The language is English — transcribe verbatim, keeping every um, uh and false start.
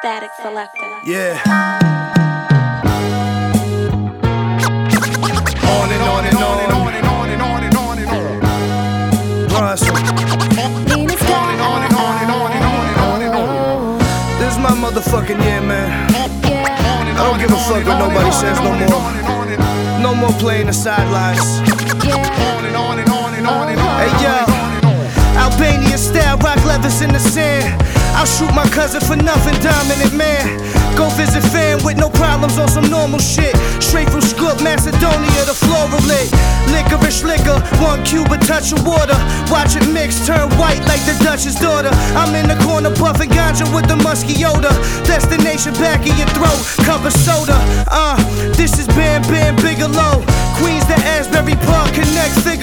Static Selector. Yeah. On and on and on and on and on and on and on and on. Bronson. On and on and on and on and on and on and on. This is my motherfucking year, man. I don't give a fuck what nobody says no more. No more playing the sidelines. Hey yo, Albanian style, rock leathers in the sand. I'll shoot my cousin for nothing, dominant man. Go visit fam with no problems on some normal shit. Straight from Skopje, Macedonia, the floral lit. Licorice liquor, one cube, a touch of water. Watch it mix, turn white like the Dutch's daughter. I'm in the corner puffing ganja with the musky odor. Destination back of your throat, cup of soda. Uh, this is Bam Bam Bigelow. Queens to Asbury Park, connect figure.